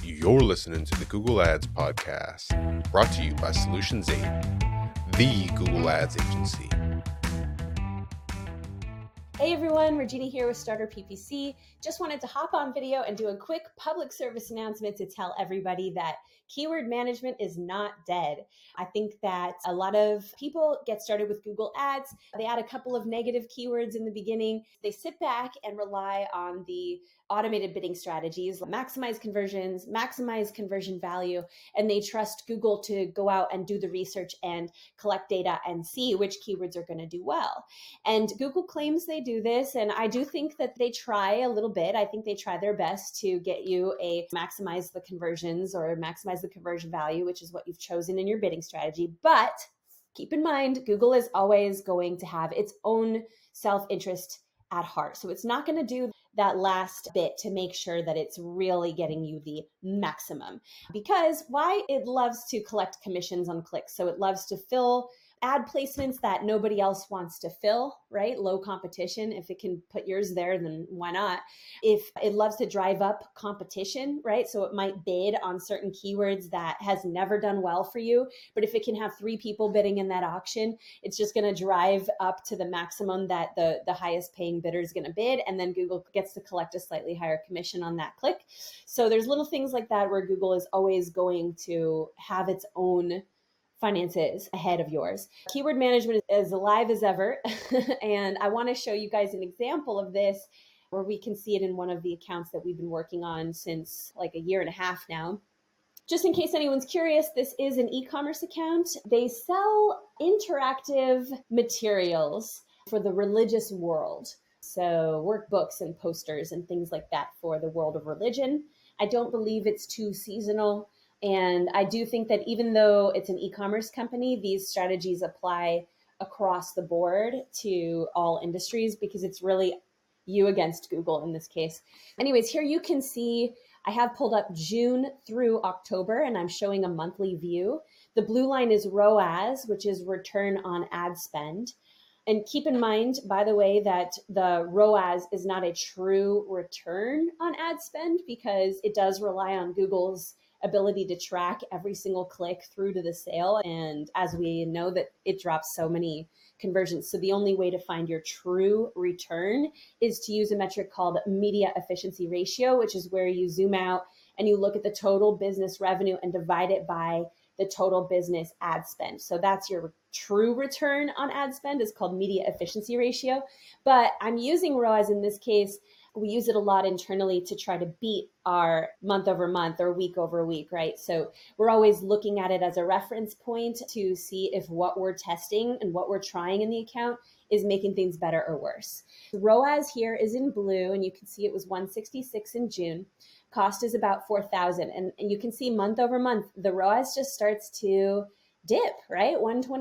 You're listening to the Google Ads Podcast, brought to you by Solutions 8, the Google Ads agency. Hey everyone, Regina here with Starter PPC. Just wanted to hop on video and do a quick public service announcement to tell everybody that keyword management is not dead. I think that a lot of people get started with Google Ads. They add a couple of negative keywords in the beginning. They sit back and rely on the automated bidding strategies, maximize conversions, maximize conversion value, and they trust Google to go out and do the research and collect data and see which keywords are going to do well. And Google claims they do this, and I do think that they try a little bit. I think they try their best to get you a maximize the conversions or maximize the conversion value, which is what you've chosen in your bidding strategy. But keep in mind, Google is always going to have its own self-interest at heart. So it's not going to do that last bit to make sure that it's really getting you the maximum. Because why? It loves to collect commissions on clicks. So it loves to fill ad placements that nobody else wants to fill, right? Low competition. If it can put yours there, then why not? If it loves to drive up competition, right? So it might bid on certain keywords that has never done well for you. But if it can have 3 people bidding in that auction, it's just going to drive up to the maximum that the highest paying bidder is going to bid. And then Google gets to collect a slightly higher commission on that click. So there's little things like that where Google is always going to have its own finances ahead of yours. Keyword management is alive as ever. And I want to show you guys an example of this where we can see it in one of the accounts that we've been working on since like a year and a half now. Just in case anyone's curious, this is an e-commerce account. They sell interactive materials for the religious world. So workbooks and posters and things like that for the world of religion. I don't believe it's too seasonal. And I do think that even though it's an e-commerce company, these strategies apply across the board to all industries because it's really you against Google in this case. Anyways, here you can see I have pulled up June through October and I'm showing a monthly view. The blue line is ROAS, which is return on ad spend. And keep in mind, by the way, that the ROAS is not a true return on ad spend because it does rely on Google's ability to track every single click through to the sale. And as we know that it drops so many conversions. So the only way to find your true return is to use a metric called media efficiency ratio, which is where you zoom out and you look at the total business revenue and divide it by the total business ad spend. So that's your true return on ad spend is called media efficiency ratio. But I'm using ROAS in this case. We use it a lot internally to try to beat our month over month or week over week, right? So we're always looking at it as a reference point to see if what we're testing and what we're trying in the account is making things better or worse. ROAS here is in blue, and you can see it was 166 in June. Cost is about 4,000. And you can see month over month, the ROAS just starts to dip, right?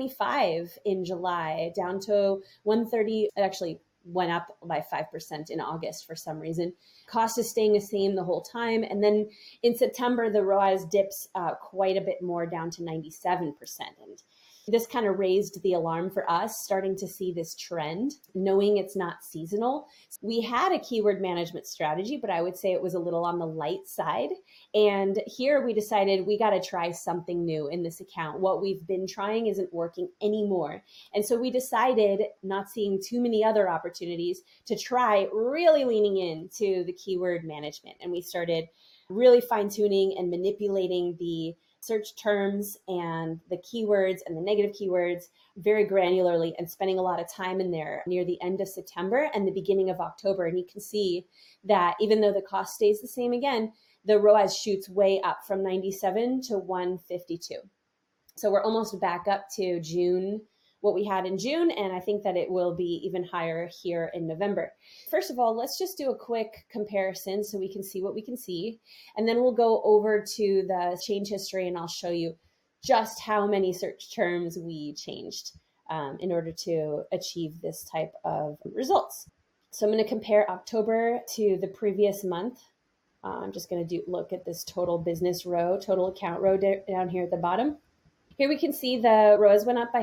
125 in July, down to 130, actually went up by 5% in August for some reason. Cost is staying the same the whole time. And then in September, the ROAS dips quite a bit more down to 97%. And this kind of raised the alarm for us, starting to see this trend, knowing it's not seasonal. We had a keyword management strategy, but I would say it was a little on the light side. And here we decided we got to try something new in this account. What we've been trying isn't working anymore. And so we decided, not seeing too many other opportunities, to try really leaning into the keyword management. And we started really fine-tuning and manipulating the search terms and the keywords and the negative keywords very granularly and spending a lot of time in there near the end of September and the beginning of October. And you can see that even though the cost stays the same again, the ROAS shoots way up from 97 to 152. So we're almost back up to June, what we had in June, and I think that it will be even higher here in November. First of all, let's just do a quick comparison so we can see what we can see, and then we'll go over to the change history and I'll show you just how many search terms we changed in order to achieve this type of results. So I'm going to compare October to the previous month. I'm just going to look at this total business row, total account row down here at the bottom. Here we can see the ROAS went up by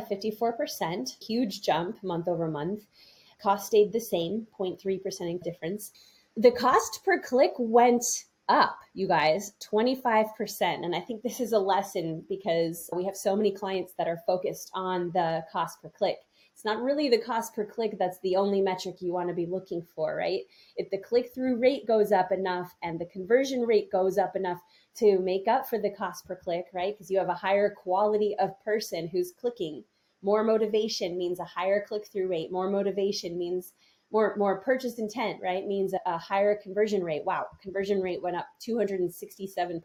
54%, huge jump month over month. Cost stayed the same, 0.3% difference. The cost per click went up, you guys, 25%. And I think this is a lesson because we have so many clients that are focused on the cost per click. It's not really the cost per click that's the only metric you want to be looking for, right? If the click-through rate goes up enough and the conversion rate goes up enough to make up for the cost per click, right? Because you have a higher quality of person who's clicking. More motivation means a higher click-through rate. More motivation means more purchase intent, right? Means a higher conversion rate. Wow, conversion rate went up 267%.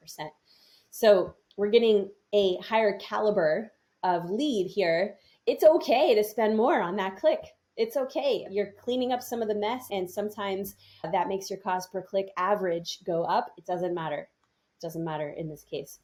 So we're getting a higher caliber of lead here. It's okay to spend more on that click. It's okay. You're cleaning up some of the mess, and sometimes that makes your cost per click average go up. It doesn't matter. It doesn't matter in this case.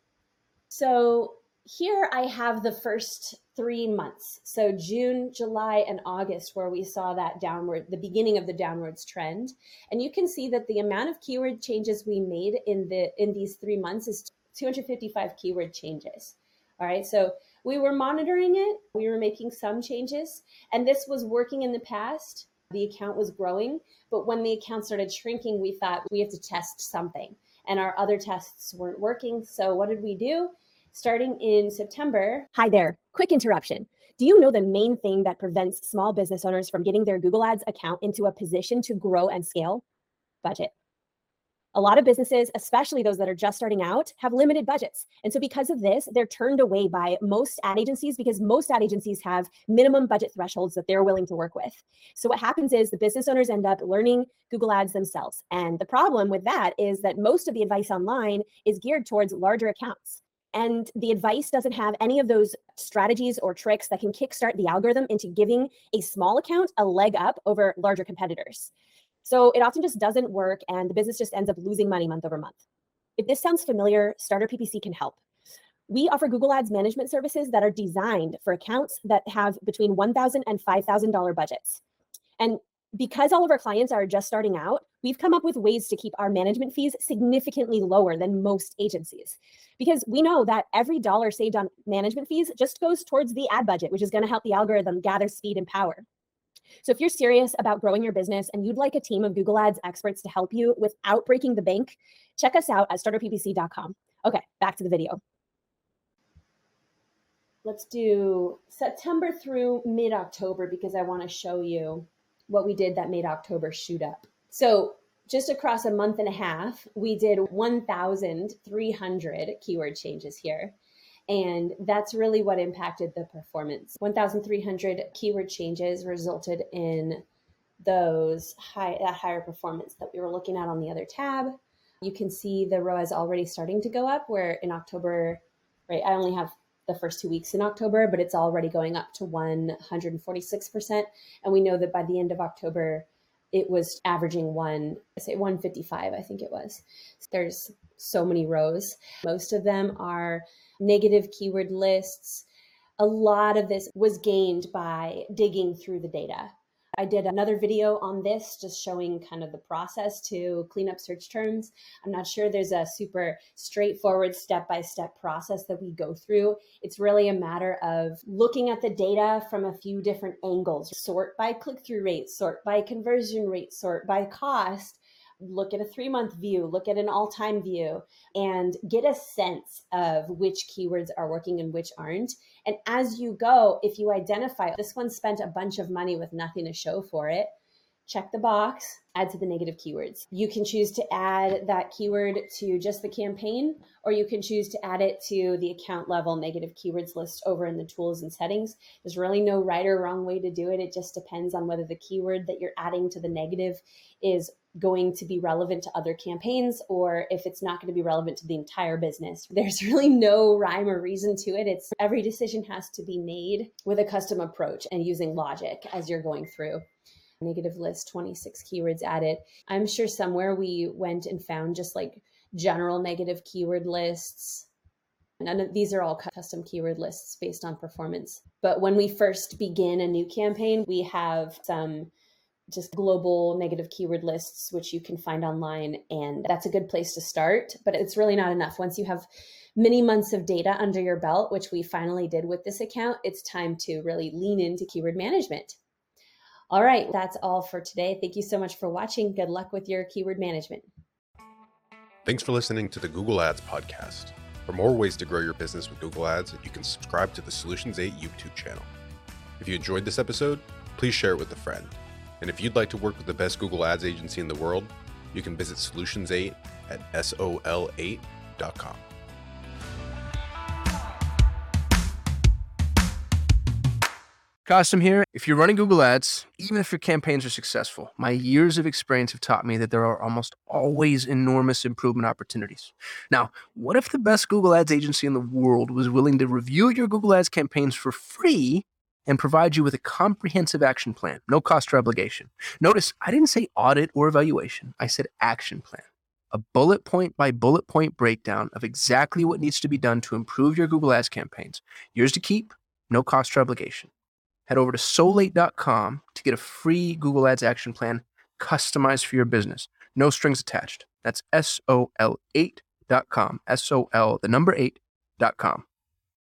So here I have the first 3 months. So June, July, and August, where we saw that downward, the beginning of the downwards trend. And you can see that the amount of keyword changes we made in these 3 months is 255 keyword changes. All right. So we were monitoring it. We were making some changes, and this was working in the past. The account was growing, but when the account started shrinking, we thought we have to test something, and our other tests weren't working. So what did we do? Starting in September. Hi there, quick interruption. Do you know the main thing that prevents small business owners from getting their Google Ads account into a position to grow and scale? Budget. A lot of businesses, especially those that are just starting out, have limited budgets. And so because of this, they're turned away by most ad agencies because most ad agencies have minimum budget thresholds that they're willing to work with. So what happens is the business owners end up learning Google Ads themselves. And the problem with that is that most of the advice online is geared towards larger accounts. And the advice doesn't have any of those strategies or tricks that can kickstart the algorithm into giving a small account a leg up over larger competitors. So it often just doesn't work, and the business just ends up losing money month over month. If this sounds familiar, Starter PPC can help. We offer Google Ads management services that are designed for accounts that have between $1,000 and $5,000 budgets. And because all of our clients are just starting out, we've come up with ways to keep our management fees significantly lower than most agencies. Because we know that every dollar saved on management fees just goes towards the ad budget, which is going to help the algorithm gather speed and power. So if you're serious about growing your business and you'd like a team of Google Ads experts to help you without breaking the bank, check us out at starterppc.com. Okay, back to the video. Let's do September through mid-October because I want to show you what we did that made October shoot up. So just across a month and a half, we did 1,300 keyword changes here. And that's really what impacted the performance. 1,300 keyword changes resulted in that higher performance that we were looking at on the other tab. You can see the ROAS already starting to go up, where in October, right, I only have the first 2 weeks in October, but it's already going up to 146%. And we know that by the end of October, it was averaging 155, I think it was. There's so many rows. Most of them are negative keyword lists. A lot of this was gained by digging through the data. I did another video on this, just showing kind of the process to clean up search terms. I'm not sure there's a super straightforward step-by-step process that we go through. It's really a matter of looking at the data from a few different angles. Sort by click-through rate, sort by conversion rate, sort by cost. Look at a 3-month view, look at an all-time view, and get a sense of which keywords are working and which aren't. And as you go, if you identify this one spent a bunch of money with nothing to show for it, check the box, add to the negative keywords. You can choose to add that keyword to just the campaign, or you can choose to add it to the account level negative keywords list over in the tools and settings. There's really no right or wrong way to do it. It just depends on whether the keyword that you're adding to the negative is going to be relevant to other campaigns, or if it's not going to be relevant to the entire business. There's really no rhyme or reason to it. It's every decision has to be made with a custom approach and using logic as you're going through. Negative list, 26 keywords added. I'm sure somewhere we went and found just like general negative keyword lists. None of these are all custom keyword lists based on performance. But when we first begin a new campaign, we have some just global negative keyword lists, which you can find online. And that's a good place to start, but it's really not enough. Once you have many months of data under your belt, which we finally did with this account, it's time to really lean into keyword management. All right, that's all for today. Thank you so much for watching. Good luck with your keyword management. Thanks for listening to the Google Ads podcast. For more ways to grow your business with Google Ads, you can subscribe to the Solutions 8 YouTube channel. If you enjoyed this episode, please share it with a friend. And if you'd like to work with the best Google Ads agency in the world, you can visit Solutions 8 at sol8.com. Costum here. If you're running Google Ads, even if your campaigns are successful, my years of experience have taught me that there are almost always enormous improvement opportunities. Now, what if the best Google Ads agency in the world was willing to review your Google Ads campaigns for free and provide you with a comprehensive action plan, no cost or obligation? Notice, I didn't say audit or evaluation. I said action plan. A bullet point by bullet point breakdown of exactly what needs to be done to improve your Google Ads campaigns. Yours to keep, no cost or obligation. Head over to sol8.com to get a free Google Ads action plan customized for your business. No strings attached. That's sol8.com. SOL, the number 8.com.